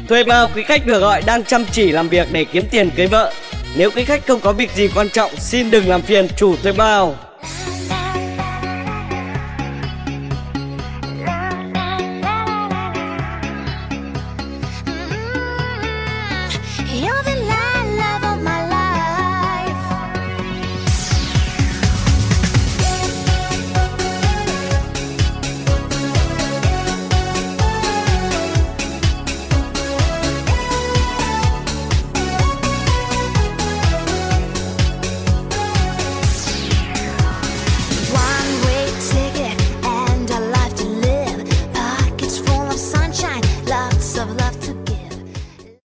Thuê bao, quý khách được gọi đang chăm chỉ làm việc để kiếm tiền cưới vợ. Nếu quý khách không có việc gì quan trọng, xin đừng làm phiền chủ thuê bao.